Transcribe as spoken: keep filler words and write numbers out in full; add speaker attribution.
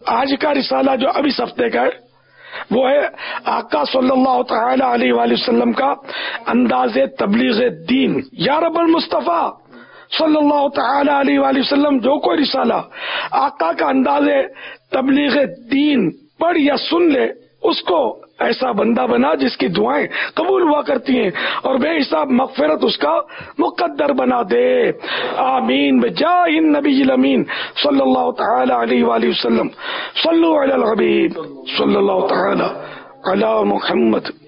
Speaker 1: आज का रिसाला जो अब इस हफ्ते का है वो है आका सल्लल्लाहु तआला अलैहि वसल्लम का अंदाज़े तबलीग दीन। या रब्बुल मुस्तफ़ा सल्लल्लाहु तआला अलैहि वसल्लम जो कोई रिसाला आका का अंदाज़े तबलीग दीन पढ़ या सुन ले, उसको ऐसा बंदा बना जिसकी दुआएं कबूल हुआ करती हैं और बेहिसाब मग़फ़िरत उसका मुक़द्दर बना दे। आमीन बिजाहिन नबील अमीन सल्लल्लाहु तआला अलैहि वसल्लम। सल्लु अलल हबीब सल्लल्लाहु तआला अला मुहम्मद।